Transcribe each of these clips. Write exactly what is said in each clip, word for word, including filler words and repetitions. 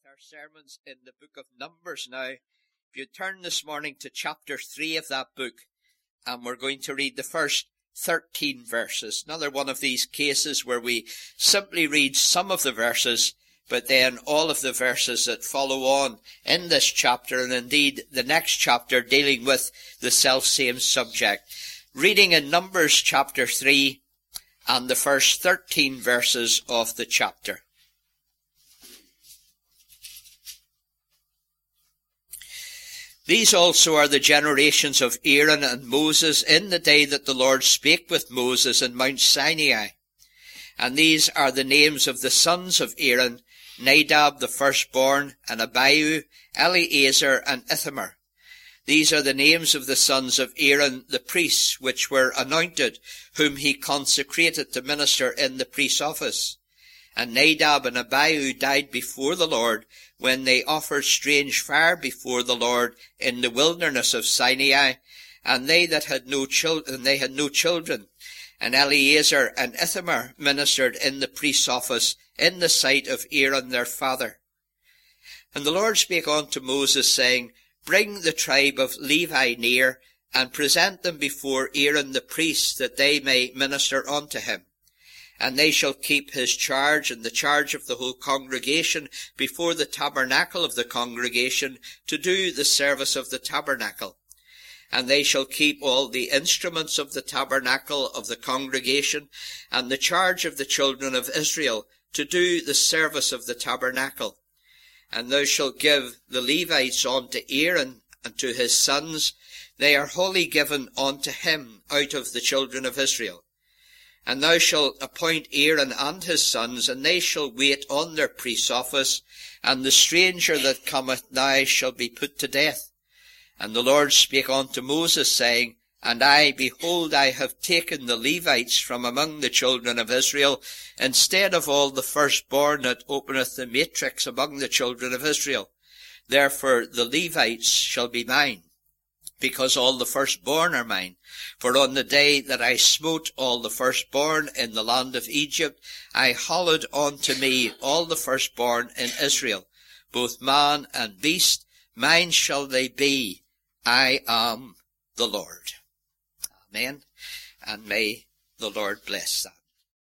with our sermons in the book of Numbers now. If you turn this morning to chapter three of that book, and we're going to read the first thirteen verses. Another one of these cases where we simply read some of the verses, but then all of the verses that follow on in this chapter, and indeed the next chapter dealing with the self-same subject. Reading in Numbers chapter three and the first thirteen verses of the chapter. These also are the generations of Aaron and Moses in the day that the Lord spake with Moses in Mount Sinai. And these are the names of the sons of Aaron, Nadab the firstborn, and Abihu, Eleazar, and Ithamar. These are the names of the sons of Aaron the priests, which were anointed, whom he consecrated to minister in the priest's office. And Nadab and Abihu died before the Lord, when they offered strange fire before the Lord in the wilderness of Sinai, and they that had no children, they had no children. And Eleazar and Ithamar ministered in the priest's office in the sight of Aaron their father. And the Lord spake unto Moses, saying, Bring the tribe of Levi near, and present them before Aaron the priest, that they may minister unto him. And they shall keep his charge and the charge of the whole congregation before the tabernacle of the congregation, to do the service of the tabernacle. And they shall keep all the instruments of the tabernacle of the congregation, and the charge of the children of Israel, to do the service of the tabernacle. And thou shalt give the Levites unto Aaron and to his sons. They are wholly given unto him out of the children of Israel. And thou shalt appoint Aaron and his sons, and they shall wait on their priest's office, and the stranger that cometh nigh shall be put to death. And the Lord spake unto Moses, saying, And I, behold, I have taken the Levites from among the children of Israel, instead of all the firstborn that openeth the matrix among the children of Israel. Therefore the Levites shall be mine, because all the firstborn are mine. For on the day that I smote all the firstborn in the land of Egypt, I hallowed unto me all the firstborn in Israel, both man and beast. Mine shall they be. I am the Lord. Amen. And may the Lord bless that.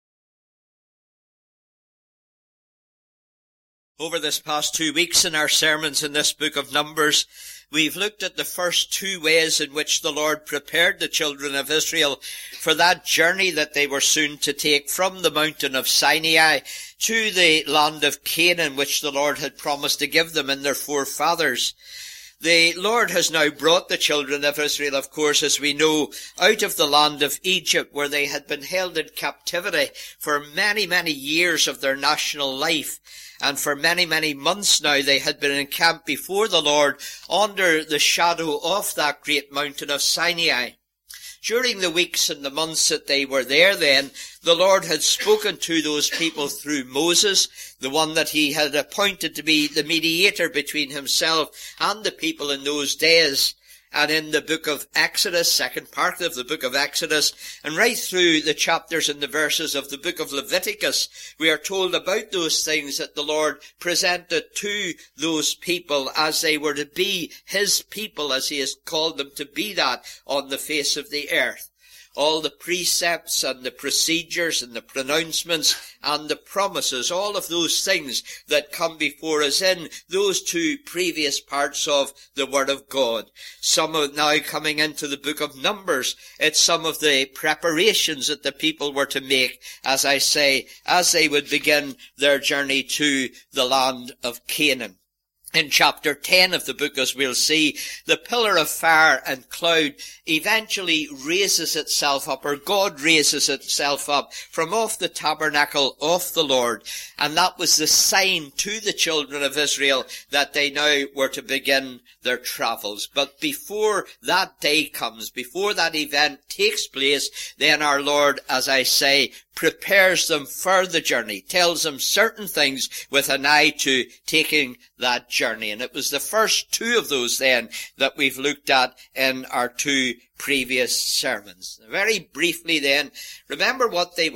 Over this past two weeks in our sermons in this book of Numbers, we've looked at the first two ways in which the Lord prepared the children of Israel for that journey that they were soon to take from the mountain of Sinai to the land of Canaan, which the Lord had promised to give them and their forefathers. The Lord has now brought the children of Israel, of course, as we know, out of the land of Egypt, where they had been held in captivity for many, many years of their national life. And for many, many months now they had been encamped before the Lord under the shadow of that great mountain of Sinai. During the weeks and the months that they were there then, the Lord had spoken to those people through Moses, the one that he had appointed to be the mediator between himself and the people in those days. And in the book of Exodus, second part of the book of Exodus, and right through the chapters and the verses of the book of Leviticus, we are told about those things that the Lord presented to those people as they were to be his people, as he has called them to be that on the face of the earth. All the precepts and the procedures and the pronouncements and the promises, all of those things that come before us in those two previous parts of the Word of God. Some are now coming into the book of Numbers. It's some of the preparations that the people were to make, as I say, as they would begin their journey to the land of Canaan. In chapter ten of the book, as we'll see, the pillar of fire and cloud eventually raises itself up, or God raises itself up from off the tabernacle of the Lord. And that was the sign to the children of Israel that they now were to begin their travels. But before that day comes, before that event takes place, then our Lord, as I say, prepares them for the journey, tells them certain things with an eye to taking that journey. And it was the first two of those then that we've looked at in our two previous sermons. Very briefly then, remember what they were.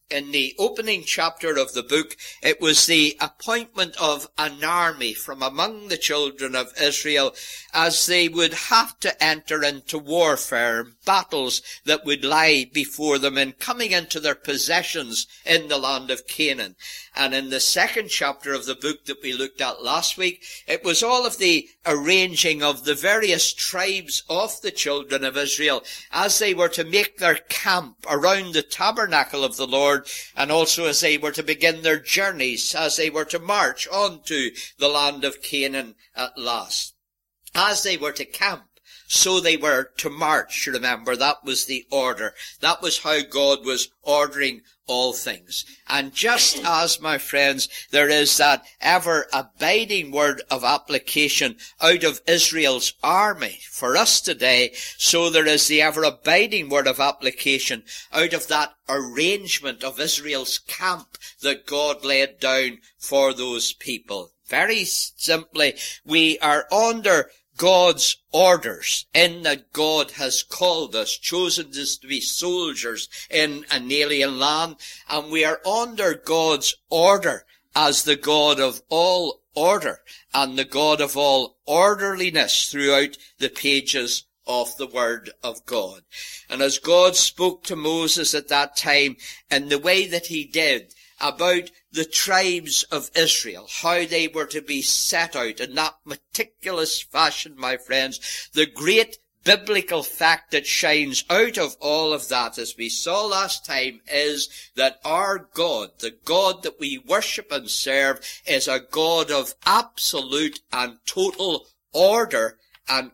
in the opening chapter of the book, it was the appointment of an army from among the children of Israel as they would have to enter into warfare, battles that would lie before them in coming into their possessions in the land of Canaan. And in the second chapter of the book that we looked at last week, it was all of the arranging of the various tribes of the children of Israel as they were to make their camp around the tabernacle of the Lord, and also as they were to begin their journeys, as they were to march on to the land of Canaan at last. As they were to camp, so they were to march. Remember, that was the order. That was how God was ordering all things. And just as, my friends, there is that ever-abiding word of application out of Israel's army for us today, so there is the ever-abiding word of application out of that arrangement of Israel's camp that God laid down for those people. Very simply, we are under God's orders, in that God has called us, chosen us to be soldiers in an alien land, and we are under God's order as the God of all order and the God of all orderliness throughout the pages of the Word of God. And as God spoke to Moses at that time in the way that he did about the tribes of Israel, how they were to be set out in that meticulous fashion, my friends, the great biblical fact that shines out of all of that, as we saw last time, is that our God, the God that we worship and serve, is a God of absolute and total order and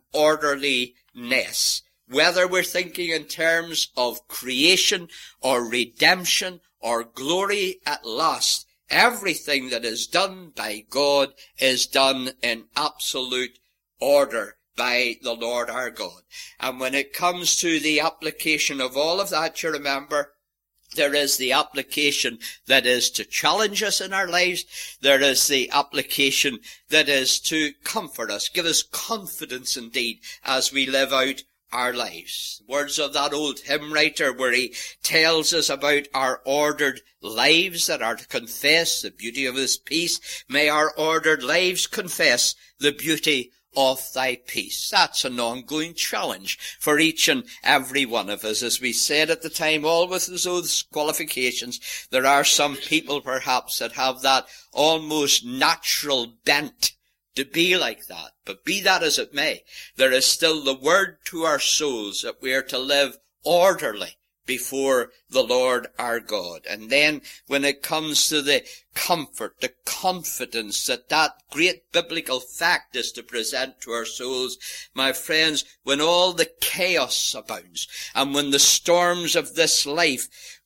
orderliness. Whether we're thinking in terms of creation or redemption or glory at last, everything that is done by God is done in absolute order by the Lord our God. And when it comes to the application of all of that, you remember, there is the application that is to challenge us in our lives. There is the application that is to comfort us, give us confidence indeed as we live out our lives. Words of that old hymn writer where he tells us about our ordered lives that are to confess the beauty of his peace. May our ordered lives confess the beauty of thy peace. That's an ongoing challenge for each and every one of us. As we said at the time, all with those qualifications, there are some people perhaps that have that almost natural bent to be like that. But be that as it may, there is still the word to our souls that we are to live orderly before the Lord our God. And then when it comes to the comfort, the confidence that that great biblical fact is to present to our souls, my friends, when all the chaos abounds and when the storms of this life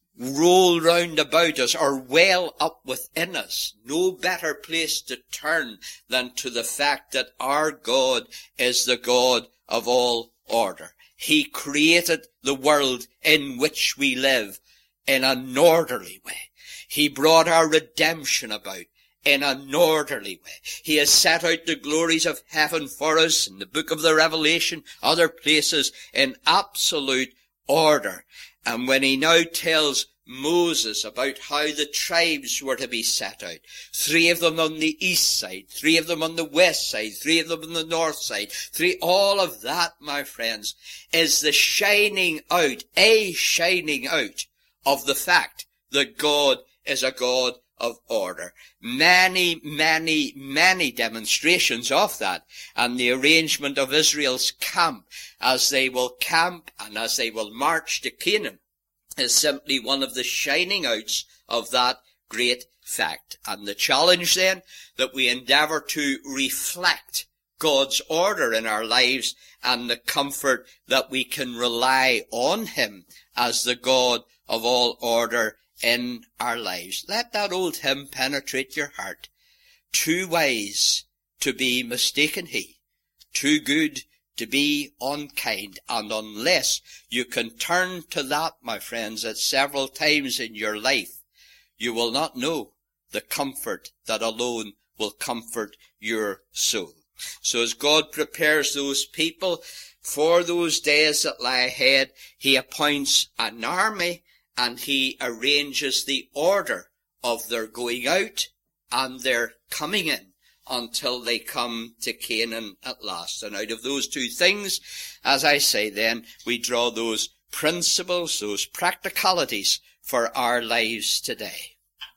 roll round about us or well up within us, no better place to turn than to the fact that our God is the God of all order. He created the world in which we live in an orderly way. He brought our redemption about in an orderly way. He has set out the glories of heaven for us in the book of the Revelation, other places, in absolute order. And when he now tells Moses about how the tribes were to be set out, three of them on the east side, three of them on the west side, three of them on the north side, three, all of that, my friends, is the shining out, a shining out of the fact that God is a God of order. Many, many, many demonstrations of that, and the arrangement of Israel's camp as they will camp and as they will march to Canaan is simply one of the shining outs of that great fact. And the challenge then, that we endeavour to reflect God's order in our lives and the comfort that we can rely on him as the God of all order in our lives. Let that old hymn penetrate your heart. Too wise to be mistaken he, too good to be unkind. And unless you can turn to that, my friends, at several times in your life, you will not know the comfort that alone will comfort your soul. So as God prepares those people for those days that lie ahead, he appoints an army and he arranges the order of their going out and their coming in until they come to Canaan at last. And out of those two things, as I say then, we draw those principles, those practicalities for our lives today.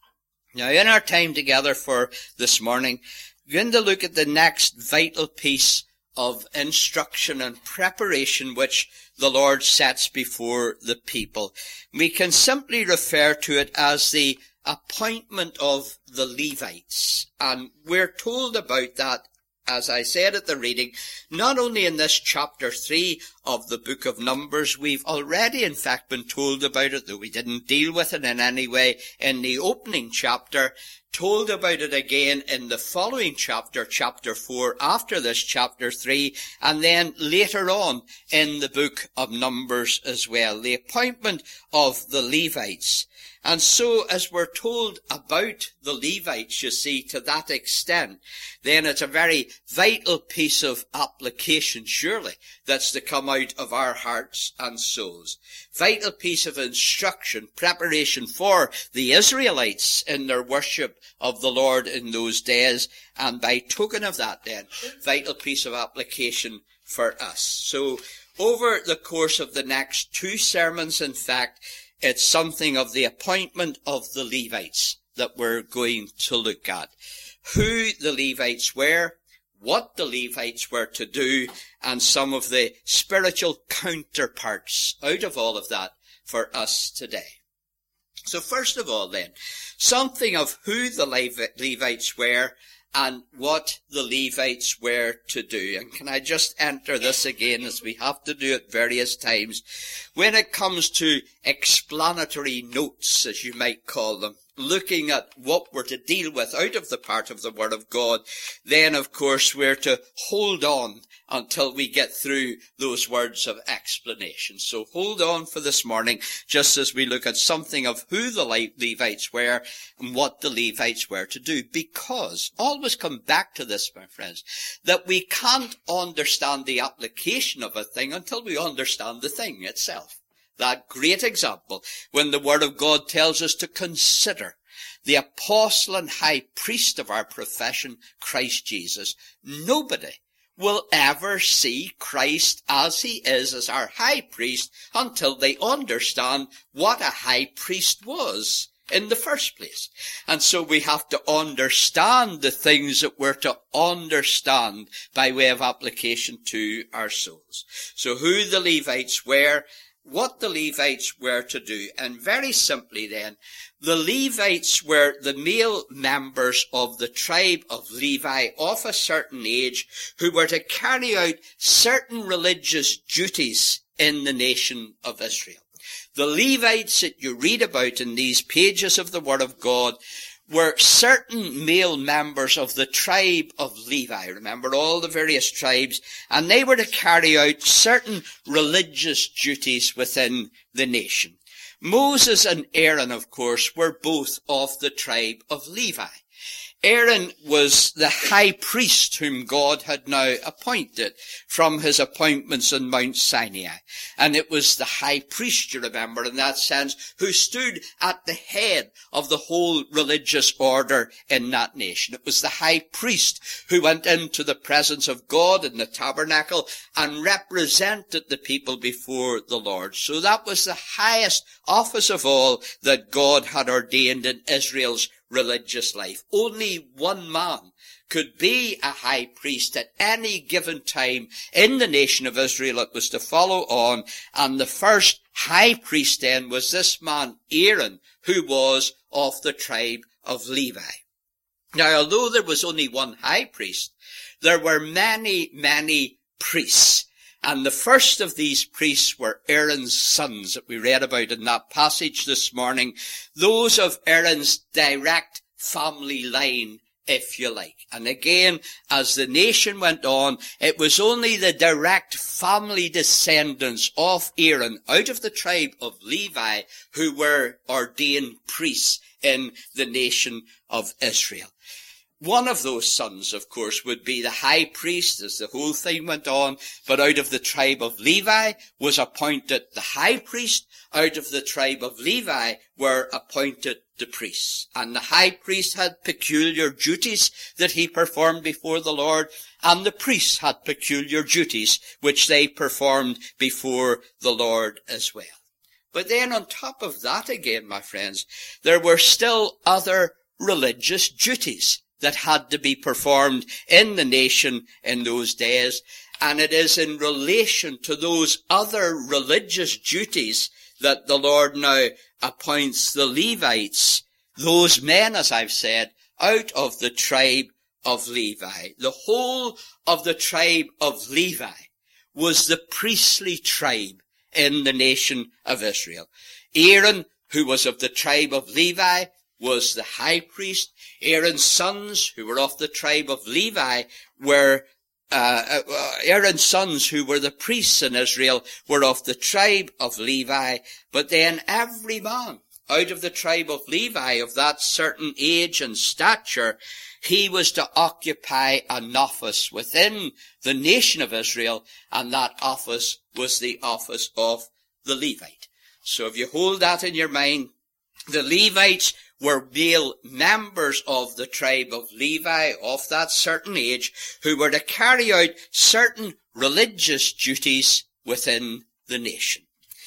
Now, in our time together for this morning, we're going to look at the next vital piece of instruction and preparation which the Lord sets before the people. We can simply refer to it as the appointment of the Levites. And we're told about that, as I said at the reading, not only in this chapter three of the book of Numbers. We've already in fact been told about it, though we didn't deal with it in any way in the opening chapter. Told about it again in the following chapter, chapter four, after this chapter three, and then later on in the book of Numbers as well. The appointment of the Levites. And so, as we're told about the Levites, you see, to that extent, then it's a very vital piece of application, surely, that's to come out of our hearts and souls. Vital piece of instruction, preparation for the Israelites in their worship of the Lord in those days, and by token of that then, vital piece of application for us. So, over the course of the next two sermons, in fact, it's something of the appointment of the Levites that we're going to look at. Who the Levites were, what the Levites were to do, and some of the spiritual counterparts out of all of that for us today. So first of all then, something of who the Levites were and what the Levites were to do. And can I just enter this again, as we have to do it various times, when it comes to explanatory notes, as you might call them, looking at what we're to deal with out of the part of the Word of God, then of course we're to hold on until we get through those words of explanation. So hold on for this morning, just as we look at something of who the Levites were and what the Levites were to do. Because, always come back to this, my friends, that we can't understand the application of a thing until we understand the thing itself. That great example when the Word of God tells us to consider the apostle and high priest of our profession, Christ Jesus. Nobody will ever see Christ as he is, as our high priest, until they understand what a high priest was in the first place. And so we have to understand the things that we're to understand by way of application to our souls. So who the Levites were, what the Levites were to do. And very simply then, the Levites were the male members of the tribe of Levi of a certain age who were to carry out certain religious duties in the nation of Israel. The Levites that you read about in these pages of the Word of God were certain male members of the tribe of Levi. Remember all the various tribes, and they were to carry out certain religious duties within the nation. Moses and Aaron, of course, were both of the tribe of Levi. Aaron was the high priest whom God had now appointed from his appointments on Mount Sinai. And it was the high priest, you remember, in that sense, who stood at the head of the whole religious order in that nation. It was the high priest who went into the presence of God in the tabernacle and represented the people before the Lord. So that was the highest office of all that God had ordained in Israel's religious life. Only one man could be a high priest at any given time in the nation of Israel. It was to follow on, and the first high priest then was this man Aaron, who was of the tribe of Levi. Now, although there was only one high priest, there were many, many priests. And the first of these priests were Aaron's sons that we read about in that passage this morning. Those of Aaron's direct family line, if you like. And again, as the nation went on, it was only the direct family descendants of Aaron out of the tribe of Levi who were ordained priests in the nation of Israel. one of those sons, of course, would be the high priest as the whole thing went on, but out of the tribe of Levi was appointed the high priest. Out of the tribe of Levi were appointed the priests. And the high priest had peculiar duties that he performed before the Lord, and the priests had peculiar duties which they performed before the Lord as well. But then on top of that again, my friends, there were still other religious duties that had to be performed in the nation in those days. And it is in relation to those other religious duties that the Lord now appoints the Levites, those men, as I've said, out of the tribe of Levi. The whole of the tribe of Levi was the priestly tribe in the nation of Israel. Aaron, who was of the tribe of Levi, was the high priest. Aaron's sons, who were of the tribe of Levi, were uh, uh, Aaron's sons, who were the priests in Israel, were of the tribe of Levi. But then every man out of the tribe of Levi of that certain age and stature, he was to occupy an office within the nation of Israel, and that office was the office of the Levite. So if you hold that in your mind, the Levites were male members of the tribe of Levi of that certain age who were to carry out certain religious duties within the nation.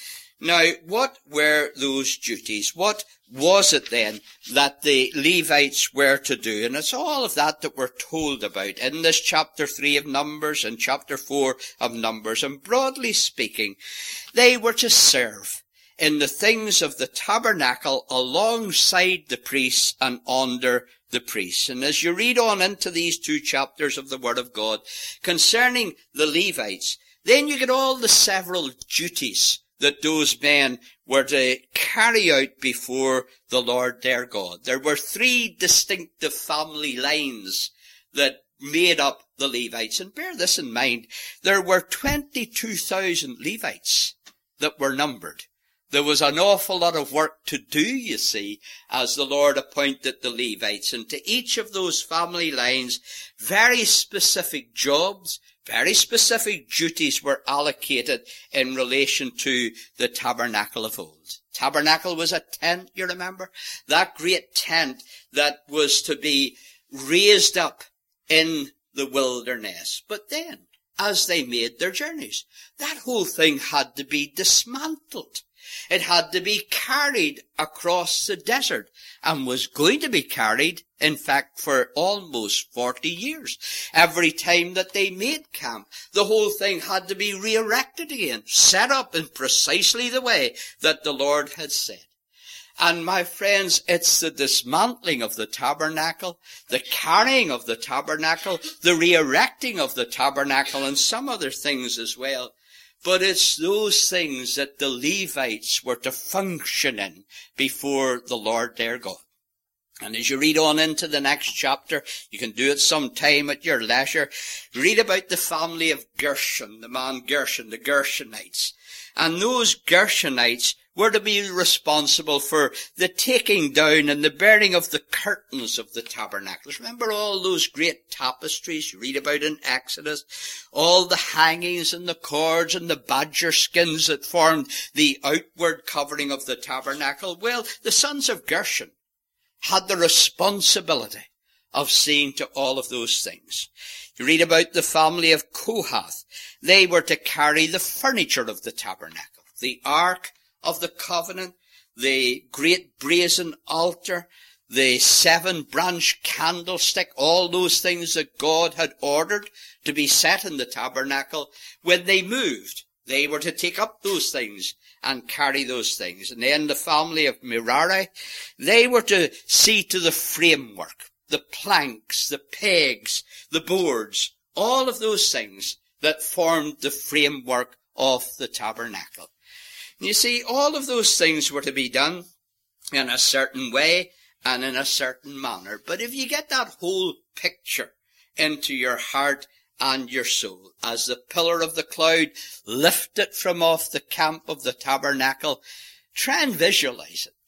Now, what were those duties? What was it then that the Levites were to do? And it's all of that that we're told about in this chapter three of Numbers and chapter four of Numbers. And broadly speaking, they were to serve in the things of the tabernacle alongside the priests and under the priests. And as you read on into these two chapters of the Word of God concerning the Levites, then you get all the several duties that those men were to carry out before the Lord their God. There were three distinctive family lines that made up the Levites. And bear this in mind, there were twenty-two thousand Levites that were numbered. There was an awful lot of work to do, you see, as the Lord appointed the Levites. And to each of those family lines, very specific jobs, very specific duties were allocated in relation to the tabernacle of old. Tabernacle was a tent, you remember? That great tent that was to be raised up in the wilderness. But then, as they made their journeys, that whole thing had to be dismantled. It had to be carried across the desert and was going to be carried, in fact, for almost forty years. Every time that they made camp, the whole thing had to be re-erected again, set up in precisely the way that the Lord had said. And my friends, it's the dismantling of the tabernacle, the carrying of the tabernacle, the re-erecting of the tabernacle, and some other things as well. But it's those things that the Levites were to function in before the Lord their God. And as you read on into the next chapter, you can do it sometime at your leisure, read about the family of Gershon, the man Gershon, the Gershonites. And those Gershonites were to be responsible for the taking down and the bearing of the curtains of the tabernacles. Remember all those great tapestries you read about in Exodus? All the hangings and the cords and the badger skins that formed the outward covering of the tabernacle. Well, the sons of Gershon had the responsibility of seeing to all of those things. You read about the family of Kohath. They were to carry the furniture of the tabernacle, the ark of the covenant, the great brazen altar, the seven branch candlestick, all those things that God had ordered to be set in the tabernacle. When they moved, they were to take up those things and carry those things. And then the family of Merari, they were to see to the framework, the planks, the pegs, the boards, all of those things that formed the framework of the tabernacle. You see, all of those things were to be done in a certain way and in a certain manner. But if you get that whole picture into your heart and your soul, as the pillar of the cloud lifted from off the camp of the tabernacle, try and visualize it.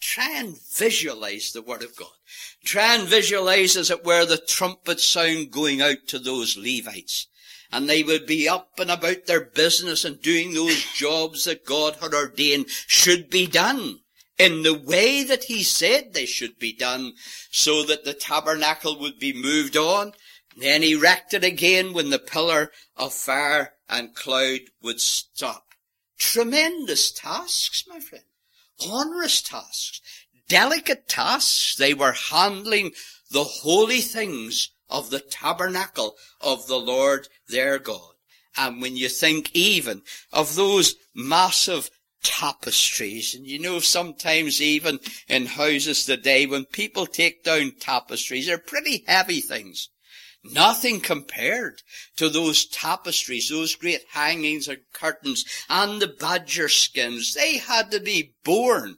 Try and visualize the Word of God. Try and visualize, as it were, the trumpet sound going out to those Levites. And they would be up and about their business and doing those jobs that God had ordained should be done in the way that he said they should be done, so that the tabernacle would be moved on, then erected again when the pillar of fire and cloud would stop. Tremendous tasks, my friend. Onerous tasks. Delicate tasks. They were handling the holy things of the tabernacle of the Lord their God. And when you think even of those massive tapestries, and you know sometimes even in houses today when people take down tapestries, they're pretty heavy things. Nothing compared to those tapestries, those great hangings and curtains and the badger skins. They had to be borne,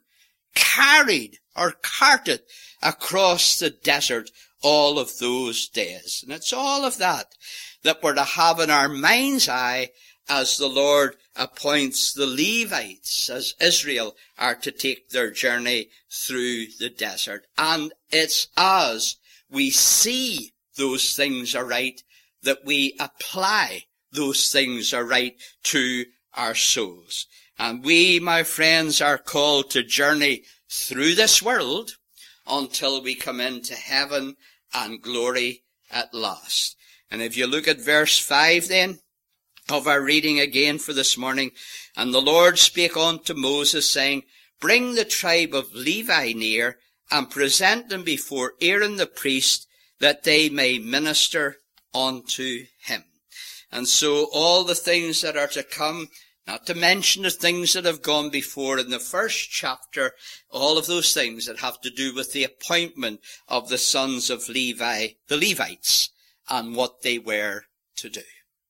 carried or carted across the desert all of those days. And it's all of that that we're to have in our mind's eye as the Lord appoints the Levites, as Israel are to take their journey through the desert. And it's as we see those things aright that we apply those things aright to our souls. And we, my friends, are called to journey through this world until we come into heaven and glory at last. And if you look at verse five then of our reading again for this morning, and the Lord spake unto Moses, saying, Bring the tribe of Levi near, and present them before Aaron the priest, that they may minister unto him. And so all the things that are to come, not to mention the things that have gone before in the first chapter, all of those things that have to do with the appointment of the sons of Levi, the Levites, and what they were to do.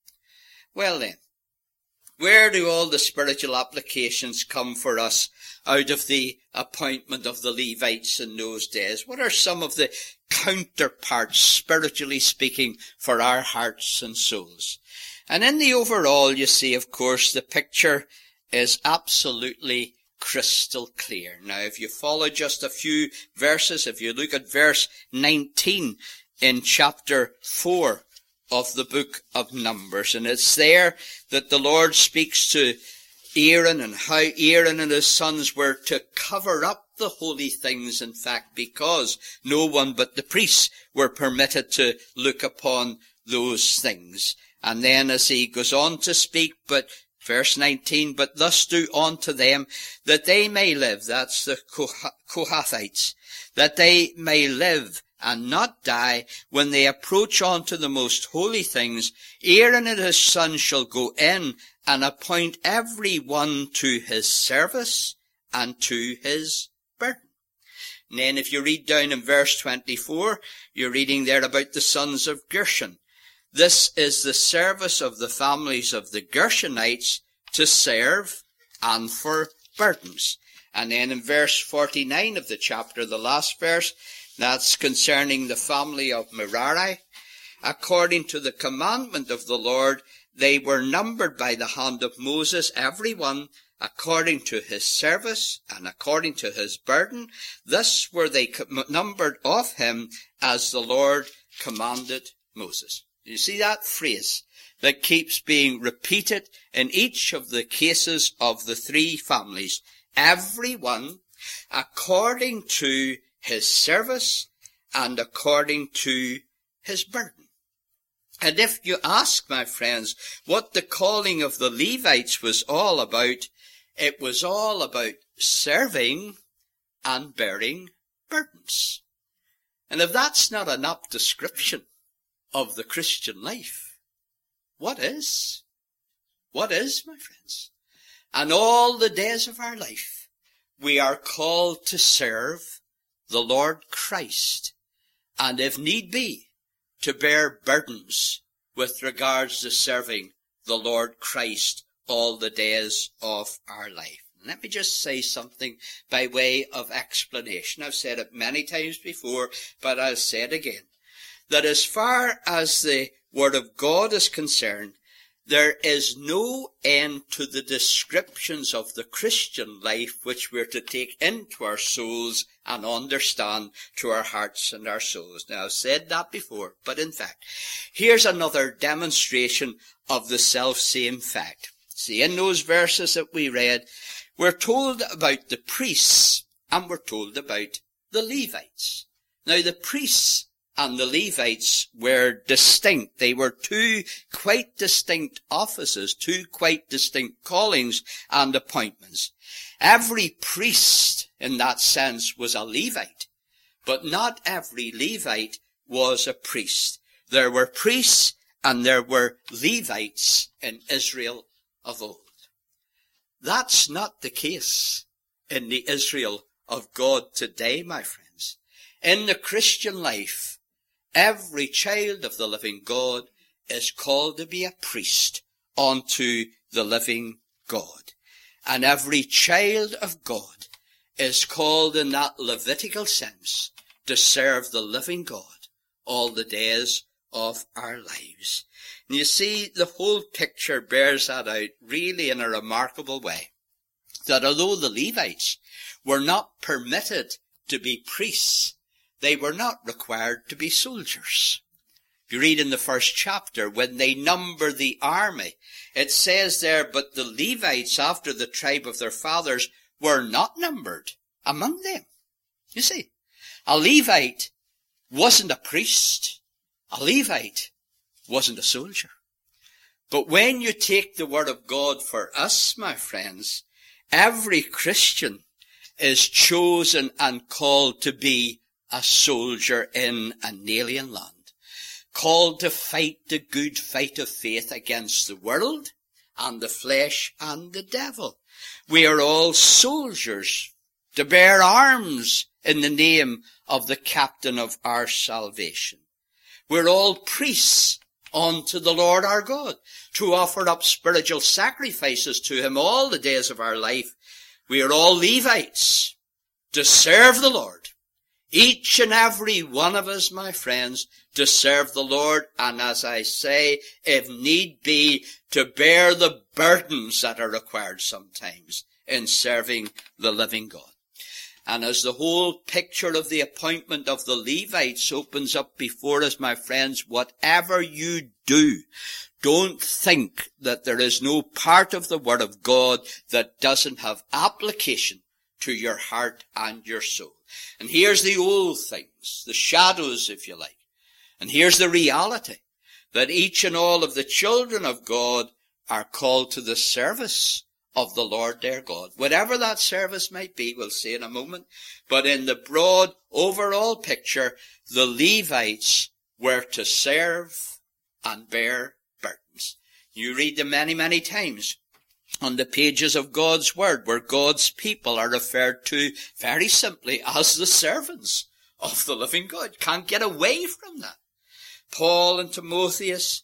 Well then, where do all the spiritual applications come for us out of the appointment of the Levites in those days? What are some of the counterparts, spiritually speaking, for our hearts and souls? And in the overall, you see, of course, the picture is absolutely crystal clear. Now, if you follow just a few verses, if you look at verse nineteen in chapter four of the book of Numbers, and it's there that the Lord speaks to Aaron and how Aaron and his sons were to cover up the holy things, in fact, because no one but the priests were permitted to look upon those things. And then as he goes on to speak, but verse nineteen, But thus do unto them that they may live, that's the Kohathites, that they may live and not die when they approach unto the most holy things. Aaron and his sons shall go in and appoint every one to his service and to his burden. And then if you read down in verse twenty-four, you're reading there about the sons of Gershon. This is the service of the families of the Gershonites to serve and for burdens. And then in verse forty-nine of the chapter, the last verse, that's concerning the family of Merari. According to the commandment of the Lord, they were numbered by the hand of Moses, every one, according to his service and according to his burden. Thus were they numbered of him as the Lord commanded Moses. You see that phrase that keeps being repeated in each of the cases of the three families. Every one according to his service and according to his burden. And if you ask, my friends, what the calling of the Levites was all about, it was all about serving and bearing burdens. And if that's not an apt description of the Christian life, what is? What is, my friends? And all the days of our life, we are called to serve the Lord Christ, and if need be, to bear burdens with regards to serving the Lord Christ all the days of our life. Let me just say something by way of explanation. I've said it many times before, but I'll say it again. That as far as the Word of God is concerned, there is no end to the descriptions of the Christian life which we're to take into our souls and understand to our hearts and our souls. Now, I've said that before, but in fact, here's another demonstration of the self-same fact. See, in those verses that we read, we're told about the priests and we're told about the Levites. Now, the priests and the Levites were distinct. They were two quite distinct offices, two quite distinct callings and appointments. Every priest, in that sense, was a Levite, but not every Levite was a priest. There were priests and there were Levites in Israel of old. That's not the case in the Israel of God today, my friends. In the Christian life, every child of the living God is called to be a priest unto the living God. And every child of God is called in that Levitical sense to serve the living God all the days of our lives. And you see, the whole picture bears that out really in a remarkable way. That although the Levites were not permitted to be priests, they were not required to be soldiers. If you read in the first chapter, when they number the army, it says there, but the Levites, after the tribe of their fathers, were not numbered among them. You see, a Levite wasn't a priest. A Levite wasn't a soldier. But when you take the word of God for us, my friends, every Christian is chosen and called to be a soldier in an alien land, called to fight the good fight of faith against the world and the flesh and the devil. We are all soldiers to bear arms in the name of the captain of our salvation. We're all priests unto the Lord our God, to offer up spiritual sacrifices to him all the days of our life. We are all Levites to serve the Lord. Each and every one of us, my friends, to serve the Lord, and as I say, if need be, to bear the burdens that are required sometimes in serving the living God. And as the whole picture of the appointment of the Levites opens up before us, my friends, whatever you do, don't think that there is no part of the Word of God that doesn't have application to your heart and your soul. And here's the old things, the shadows, if you like. And here's the reality, that each and all of the children of God are called to the service of the Lord their God. Whatever that service might be, we'll see in a moment. But in the broad overall picture, the Levites were to serve and bear burdens. You read them many, many times on the pages of God's Word, where God's people are referred to very simply as the servants of the living God. Can't get away from that. Paul and Timotheus,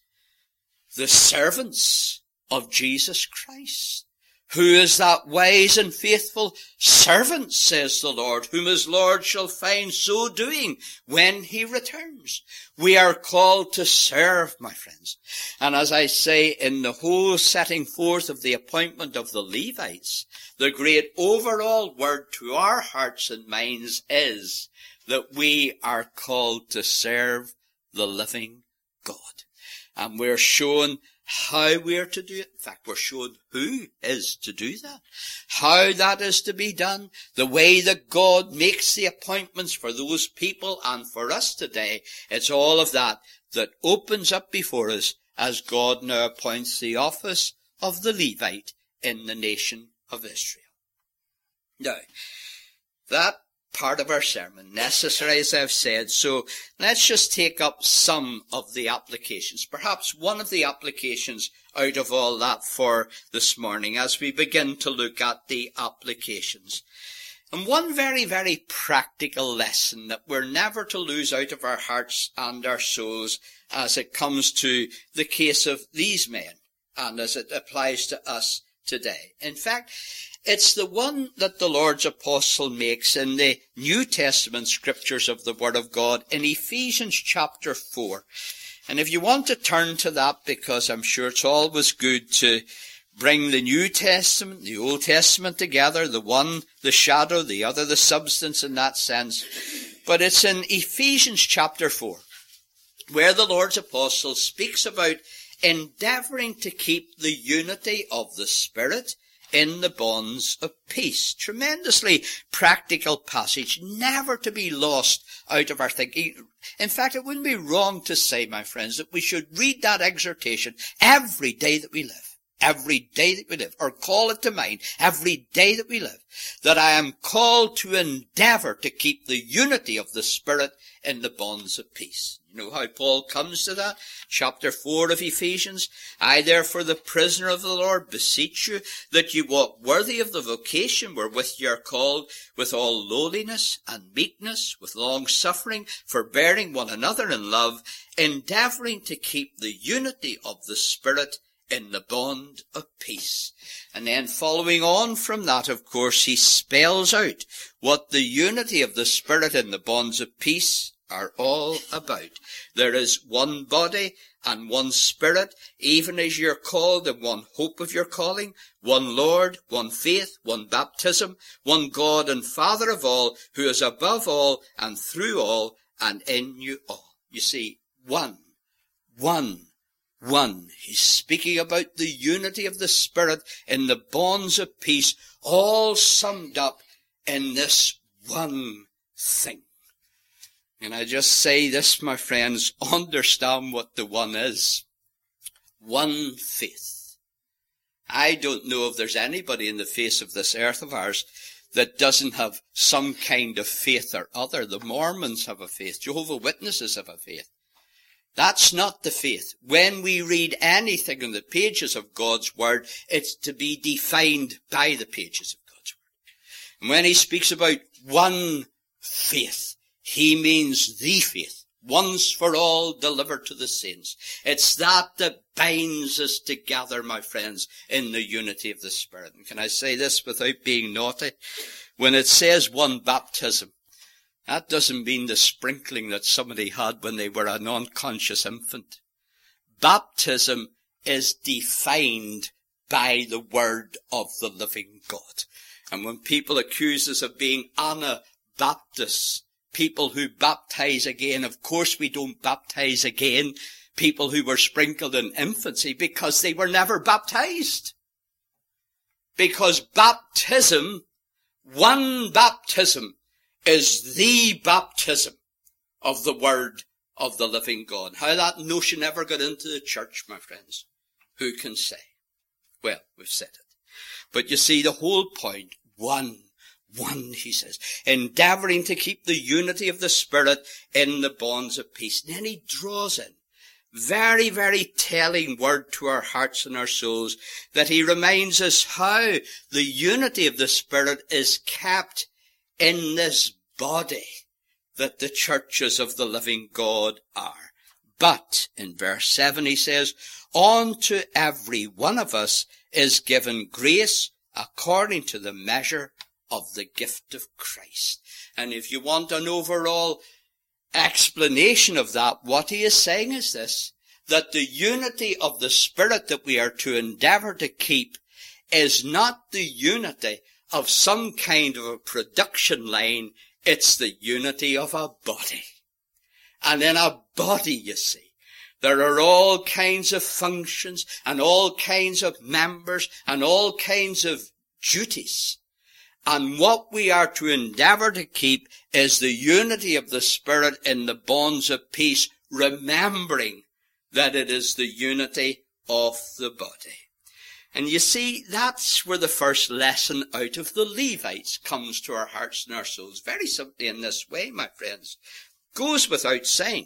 the servants of Jesus Christ. Who is that wise and faithful servant, says the Lord, whom his Lord shall find so doing when he returns. We are called to serve, my friends. And as I say, in the whole setting forth of the appointment of the Levites, the great overall word to our hearts and minds is that we are called to serve the living God. And we're shown how we're to do it. In fact, we're shown who is to do that. How that is to be done. The way that God makes the appointments for those people and for us today. It's all of that that opens up before us as God now appoints the office of the Levite in the nation of Israel. Now, that part of our sermon, necessary as I've said, so let's just take up some of the applications. Perhaps one of the applications out of all that for this morning as we begin to look at the applications. And one very, very practical lesson that we're never to lose out of our hearts and our souls as it comes to the case of these men and as it applies to us today. In fact, it's the one that the Lord's apostle makes in the New Testament scriptures of the Word of God in Ephesians chapter four. And if you want to turn to that, because I'm sure it's always good to bring the New Testament, the Old Testament together, the one the shadow, the other the substance in that sense. But it's in Ephesians chapter four, where the Lord's apostle speaks about endeavouring to keep the unity of the Spirit in the bonds of peace. Tremendously practical passage, never to be lost out of our thinking. In fact, it wouldn't be wrong to say, my friends, that we should read that exhortation every day that we live. Every day that we live, or call it to mind every day that we live, that I am called to endeavour to keep the unity of the Spirit in the bonds of peace. You know how Paul comes to that? Chapter four of Ephesians. I therefore, the prisoner of the Lord, beseech you that you walk worthy of the vocation wherewith you are called, with all lowliness and meekness, with long suffering, forbearing one another in love, endeavouring to keep the unity of the Spirit in the bond of peace. And then following on from that, of course, he spells out what the unity of the Spirit in the bonds of peace are all about. There is one body and one Spirit, even as you're called in one hope of your calling, one Lord, one faith, one baptism, one God and Father of all, who is above all and through all and in you all. You see, one, one, One. He's speaking about the unity of the Spirit in the bonds of peace, all summed up in this one thing. And I just say this, my friends, understand what the one is. One faith. I don't know if there's anybody in the face of this earth of ours that doesn't have some kind of faith or other. The Mormons have a faith. Jehovah's Witnesses have a faith. That's not the faith. When we read anything in the pages of God's Word, it's to be defined by the pages of God's Word. And when he speaks about one faith, he means the faith, once for all delivered to the saints. It's that that binds us together, my friends, in the unity of the Spirit. And can I say this without being naughty? When it says one baptism, that doesn't mean the sprinkling that somebody had when they were an unconscious infant. Baptism is defined by the word of the living God. And when people accuse us of being Anabaptists, people who baptize again, of course we don't baptize again people who were sprinkled in infancy because they were never baptized. Because baptism, one baptism, is the baptism of the word of the living God. How that notion ever got into the church, my friends, who can say? Well, we've said it. But you see, the whole point, one, one, he says, endeavouring to keep the unity of the Spirit in the bonds of peace. And then he draws in very, very telling word to our hearts and our souls, that he reminds us how the unity of the Spirit is kept in this body that the churches of the living God are. But, in verse seven he says, unto every one of us is given grace according to the measure of the gift of Christ. And if you want an overall explanation of that, what he is saying is this, that the unity of the Spirit that we are to endeavour to keep is not the unity of some kind of a production line, it's the unity of a body. And in a body, you see, there are all kinds of functions and all kinds of members and all kinds of duties. And what we are to endeavour to keep is the unity of the Spirit in the bonds of peace, remembering that it is the unity of the body. And you see, that's where the first lesson out of the Levites comes to our hearts and our souls. Very simply in this way, my friends. Goes without saying.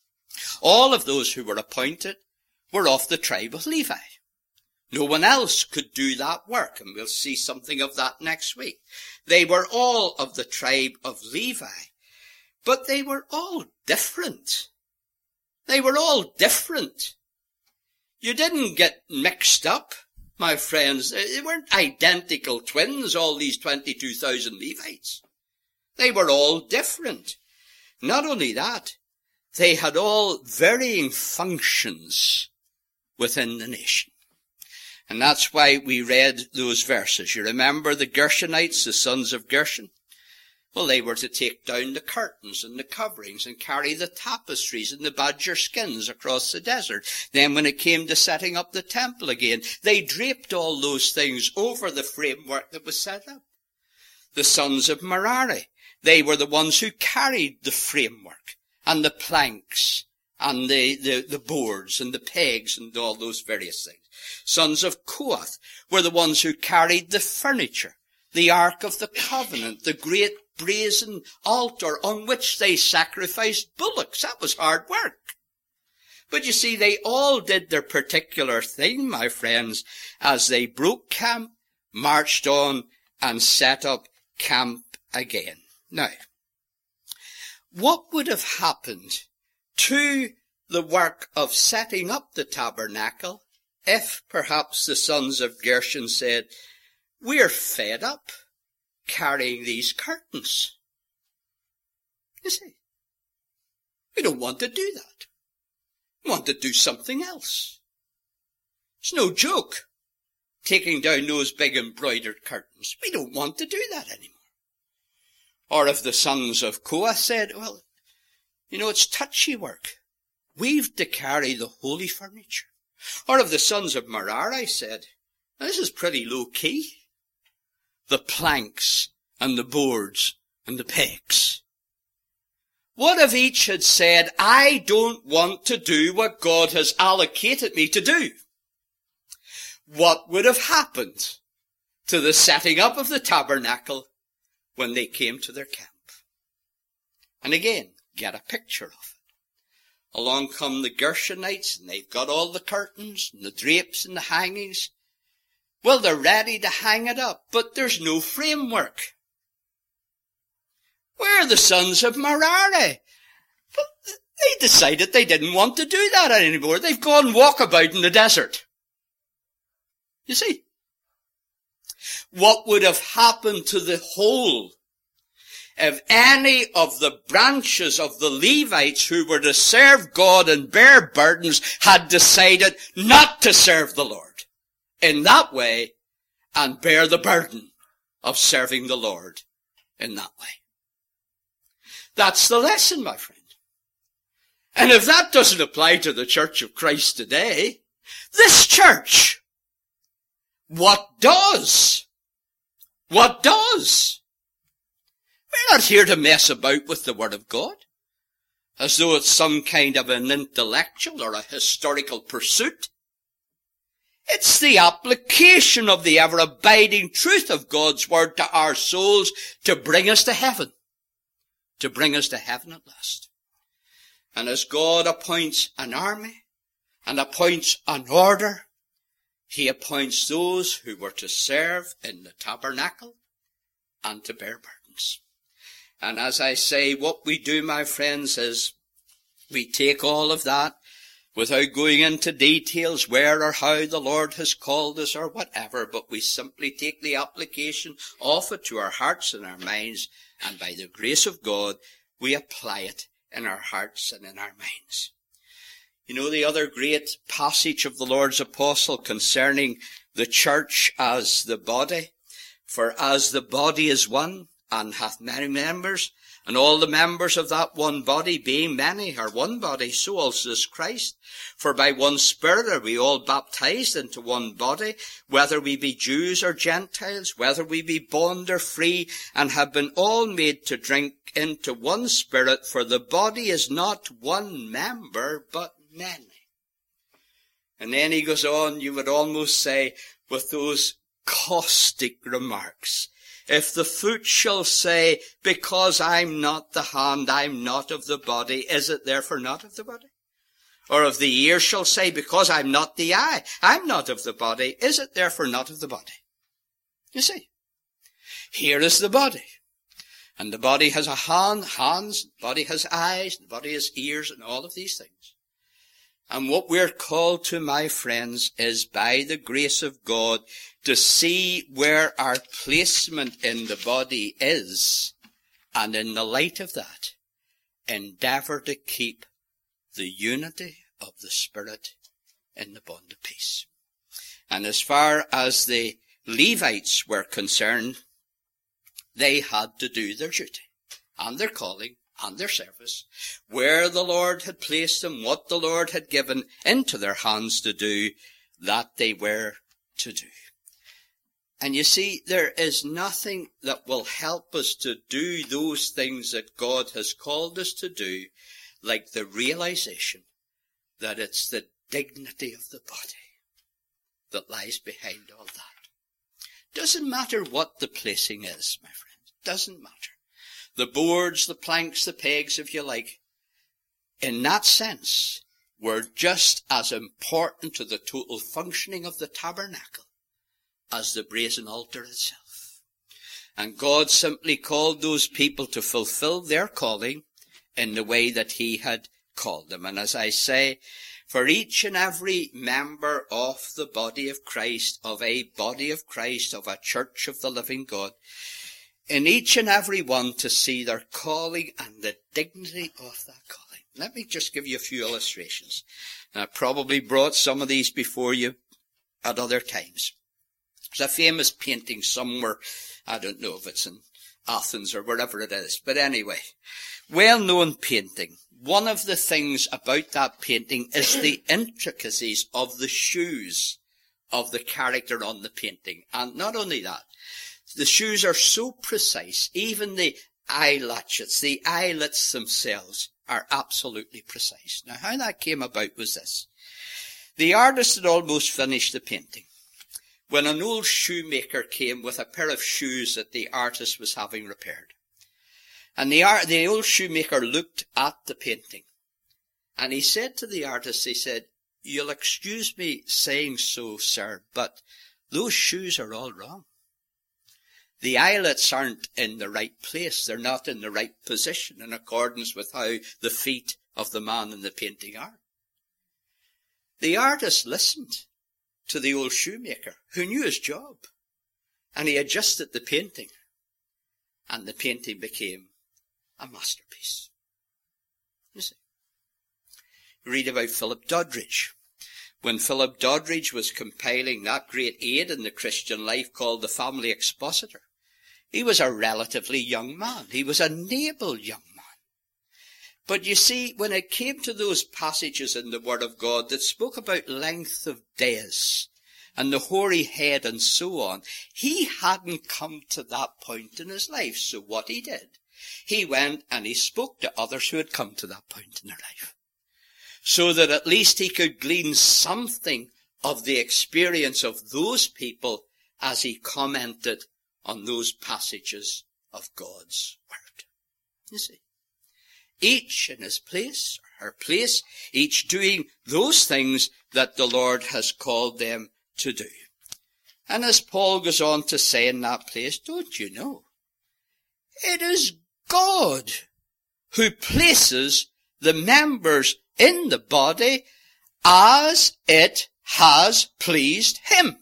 All of those who were appointed were of the tribe of Levi. No one else could do that work, and we'll see something of that next week. They were all of the tribe of Levi, but they were all different. They were all different. You didn't get mixed up, my friends. They weren't identical twins, all these twenty-two thousand Levites. They were all different. Not only that, they had all varying functions within the nation. And that's why we read those verses. You remember the Gershonites, the sons of Gershon? Well, they were to take down the curtains and the coverings and carry the tapestries and the badger skins across the desert. Then when it came to setting up the temple again, they draped all those things over the framework that was set up. The sons of Merari, they were the ones who carried the framework and the planks and the, the, the boards and the pegs and all those various things. Sons of Kohath were the ones who carried the furniture, the Ark of the Covenant, the great brazen altar on which they sacrificed bullocks. That was hard work. But you see, they all did their particular thing, my friends, as they broke camp, marched on, and set up camp again. Now, what would have happened to the work of setting up the tabernacle if perhaps the sons of Gershon said, we're fed up carrying these curtains? You see, we don't want to do that. We want to do something else. It's no joke taking down those big embroidered curtains. We don't want to do that anymore. Or if the sons of Kohath said, well, you know, it's touchy work. We've to carry the holy furniture. Or if the sons of Merari said, this is pretty low key. The planks and the boards and the pegs. What if each had said, I don't want to do what God has allocated me to do? What would have happened to the setting up of the tabernacle when they came to their camp? And again, get a picture of it. Along come the Gershonites, and they've got all the curtains and the drapes and the hangings. Well, they're ready to hang it up, but there's no framework. Where are the sons of Merari? But they decided they didn't want to do that anymore. They've gone walkabout in the desert. You see? What would have happened to the whole if any of the branches of the Levites who were to serve God and bear burdens had decided not to serve the Lord in that way and bear the burden of serving the Lord in that way? That's the lesson, my friend. And if that doesn't apply to the Church of Christ today, this church, what does? What does? We're not here to mess about with the Word of God as though it's some kind of an intellectual or a historical pursuit. It's the application of the ever-abiding truth of God's Word to our souls to bring us to heaven. To bring us to heaven at last. And as God appoints an army and appoints an order, He appoints those who were to serve in the tabernacle and to bear burdens. And as I say, what we do, my friends, is we take all of that without going into details where or how the Lord has called us or whatever, but we simply take the application of it to our hearts and our minds, and by the grace of God, we apply it in our hearts and in our minds. You know, the other great passage of the Lord's apostle concerning the church as the body, for as the body is one, and hath many members, and all the members of that one body, being many, are one body, so also is Christ. For by one Spirit are we all baptized into one body, whether we be Jews or Gentiles, whether we be bond or free, and have been all made to drink into one Spirit, for the body is not one member, but many. And then he goes on, you would almost say, with those caustic remarks. If the foot shall say, because I'm not the hand, I'm not of the body, is it therefore not of the body? Or if the ear shall say, because I'm not the eye, I'm not of the body, is it therefore not of the body? You see, here is the body. And the body has a hand, hands, the body has eyes, the body has ears, and all of these things. And what we're called to, my friends, is by the grace of God to see where our placement in the body is, and in the light of that, endeavor to keep the unity of the Spirit in the bond of peace. And as far as the Levites were concerned, they had to do their duty and their calling and their service, where the Lord had placed them, what the Lord had given into their hands to do, that they were to do. And you see, there is nothing that will help us to do those things that God has called us to do like the realization that it's the dignity of the body that lies behind all that. Doesn't matter what the placing is, my friends. Doesn't matter. The boards, the planks, the pegs, if you like, in that sense, were just as important to the total functioning of the tabernacle as the brazen altar itself. And God simply called those people to fulfill their calling in the way that he had called them. And as I say, for each and every member of the body of Christ, of a body of Christ, of a church of the living God, in each and every one to see their calling and the dignity of that calling. Let me just give you a few illustrations. And I probably brought some of these before you at other times. There's a famous painting somewhere, I don't know if it's in Athens or wherever it is, but anyway, well-known painting. One of the things about that painting is the intricacies of the shoes of the character on the painting. And not only that, the shoes are so precise, even the eye latchets, the eyelets themselves are absolutely precise. Now, how that came about was this. The artist had almost finished the painting when an old shoemaker came with a pair of shoes that the artist was having repaired. And the, art, the old shoemaker looked at the painting, and he said to the artist, he said, "You'll excuse me saying so, sir, but those shoes are all wrong. The eyelets aren't in the right place. They're not in the right position in accordance with how the feet of the man in the painting are." The artist listened to the old shoemaker, who knew his job, and he adjusted the painting, and the painting became a masterpiece. You see. Read about Philip Doddridge. When Philip Doddridge was compiling that great aid in the Christian life called the Family Expositor, he was a relatively young man. He was an able young man. But you see, when it came to those passages in the Word of God that spoke about length of days and the hoary head and so on, he hadn't come to that point in his life. So what he did, he went and he spoke to others who had come to that point in their life, so that at least he could glean something of the experience of those people as he commented on those passages of God's Word. You see, each in his place, or her place, each doing those things that the Lord has called them to do. And as Paul goes on to say in that place, don't you know, it is God who places the members in the body as it has pleased him.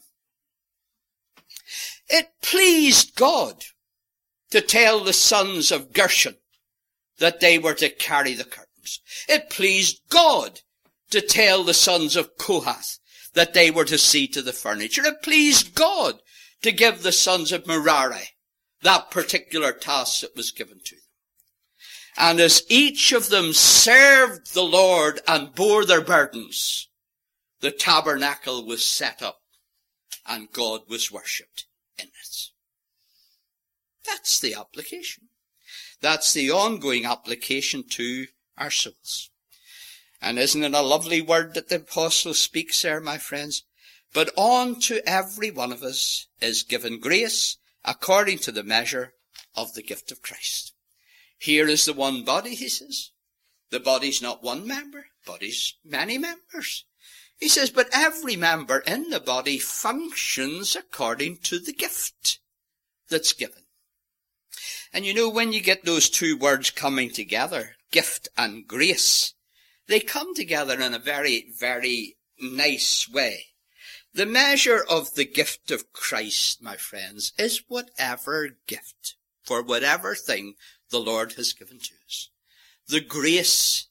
It pleased God to tell the sons of Gershon that they were to carry the curtains. It pleased God to tell the sons of Kohath that they were to see to the furniture. It pleased God to give the sons of Merari that particular task that was given to them. And as each of them served the Lord and bore their burdens, the tabernacle was set up and God was worshipped in it. That's the application. That's the ongoing application to our souls. And isn't it a lovely word that the apostle speaks there, my friends? But on to every one of us is given grace according to the measure of the gift of Christ. Here is the one body, he says. The body's not one member, body's many members. He says, but every member in the body functions according to the gift that's given. And you know, when you get those two words coming together, gift and grace, they come together in a very, very nice way. The measure of the gift of Christ, my friends, is whatever gift, for whatever thing the Lord has given to us. The grace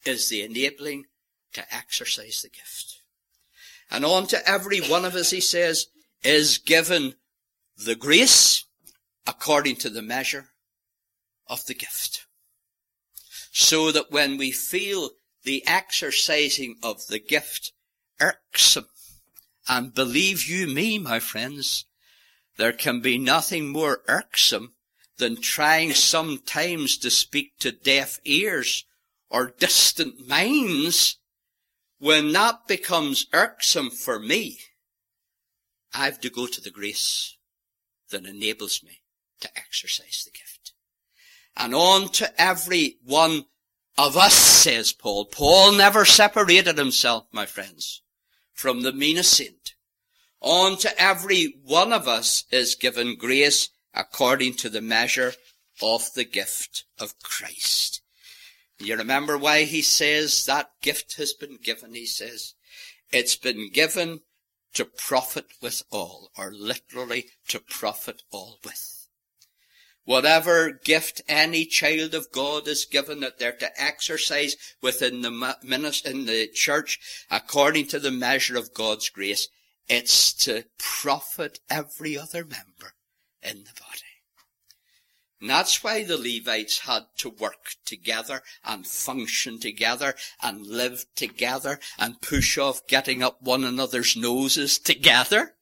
is the enabling to exercise the gift. And on to every one of us, he says, is given the grace according to the measure of the gift. So that when we feel the exercising of the gift irksome, and believe you me, my friends, there can be nothing more irksome than trying sometimes to speak to deaf ears or distant minds. When that becomes irksome for me, I have to go to the grace that enables me to exercise the gift. And on to every one of us, says Paul. Paul never separated himself, my friends, from the meanest saint. On to every one of us is given grace according to the measure of the gift of Christ. You remember why he says that gift has been given? He says, it's been given to profit with all, or literally to profit all with. Whatever gift any child of God is given that they're to exercise within the ministry, in the church, according to the measure of God's grace, it's to profit every other member in the body. And that's why the Levites had to work together and function together and live together and push off getting up one another's noses together.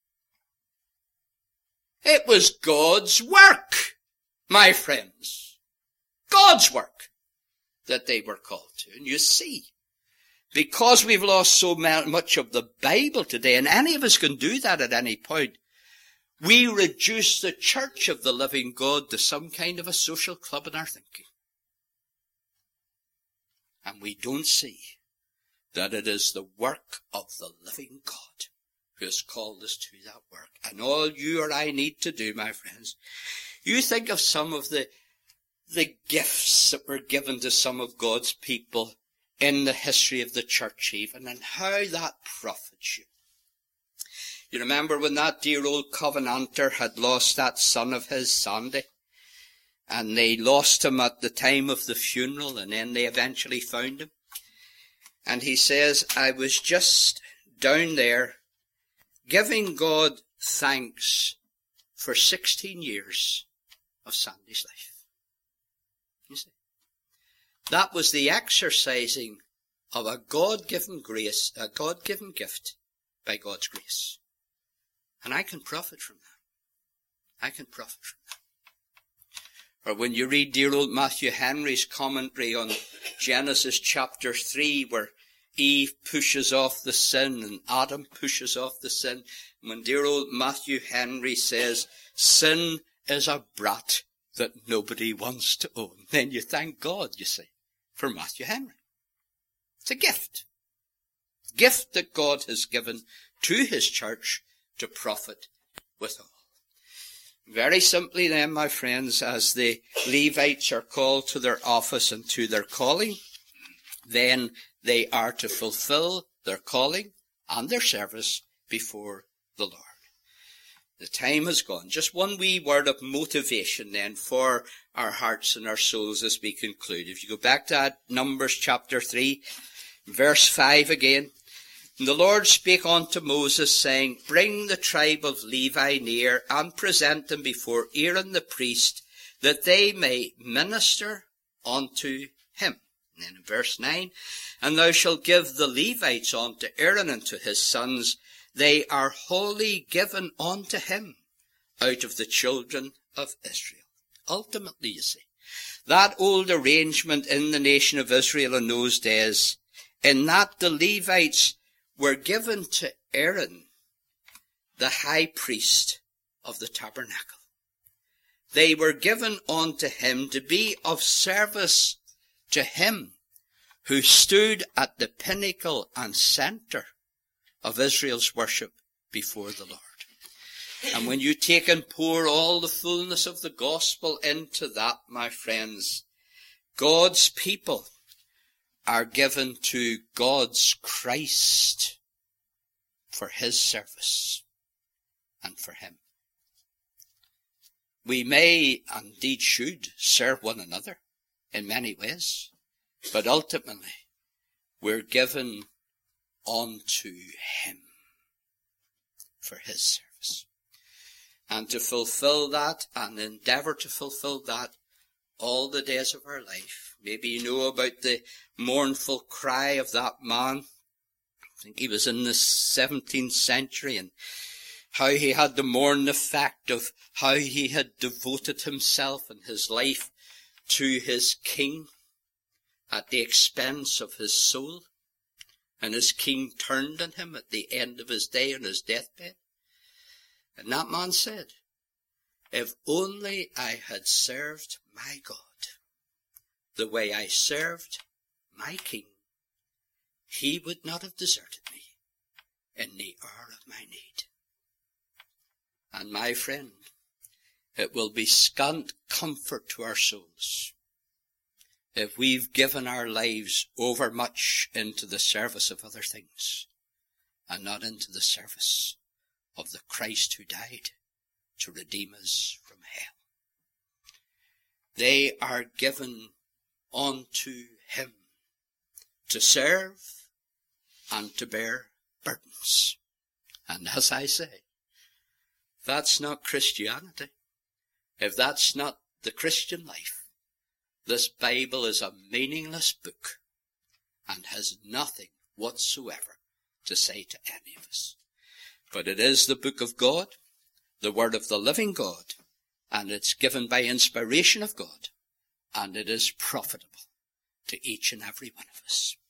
It was God's work, my friends. God's work that they were called to. And you see, because we've lost so much of the Bible today, and any of us can do that at any point, we reduce the church of the living God to some kind of a social club in our thinking. And we don't see that it is the work of the living God who has called us to that work. And all you or I need to do, my friends, you think of some of the, the gifts that were given to some of God's people in the history of the church even, and how that profits you. You remember when that dear old Covenanter had lost that son of his, Sandy? And they lost him at the time of the funeral, and then they eventually found him. And he says, I was just down there giving God thanks for sixteen years of Sandy's life. You see? That was the exercising of a God-given grace, a God-given gift by God's grace. And I can profit from that. I can profit from that. Or when you read dear old Matthew Henry's commentary on Genesis chapter three, where Eve pushes off the sin and Adam pushes off the sin, when dear old Matthew Henry says, sin is a brat that nobody wants to own, then you thank God, you see, for Matthew Henry. It's a gift. Gift that God has given to his church to profit with all. Very simply then, my friends, as the Levites are called to their office and to their calling, then they are to fulfill their calling and their service before the Lord. The time has gone. Just one wee word of motivation then for our hearts and our souls as we conclude. If you go back to that Numbers chapter three, verse five again. And the Lord spake unto Moses, saying, bring the tribe of Levi near, and present them before Aaron the priest, that they may minister unto him. And then in verse nine, and thou shalt give the Levites unto Aaron and to his sons, they are wholly given unto him out of the children of Israel. Ultimately, you see, that old arrangement in the nation of Israel in those days, in that the Levites were given to Aaron, the high priest of the tabernacle. They were given unto him to be of service to him who stood at the pinnacle and center of Israel's worship before the Lord. And when you take and pour all the fullness of the gospel into that, my friends, God's people are given to God's Christ for his service and for him. We may, indeed should, serve one another in many ways. But ultimately, we're given unto him for his service. And to fulfill that and endeavour to fulfill that all the days of our life. Maybe you know about the mournful cry of that man. I think he was in the seventeenth century, and how he had to mourn the fact of how he had devoted himself and his life to his king at the expense of his soul. And his king turned on him at the end of his day on his deathbed. And that man said, if only I had served my God the way I served my king, he would not have deserted me in the hour of my need. And my friend, it will be scant comfort to our souls if we've given our lives overmuch into the service of other things and not into the service of the Christ who died to redeem us from hell. They are given unto him to serve and to bear burdens. And as I say, that's not Christianity. If that's not the Christian life, this Bible is a meaningless book and has nothing whatsoever to say to any of us. But it is the book of God, the word of the living God, and it's given by inspiration of God, and it is profitable to each and every one of us.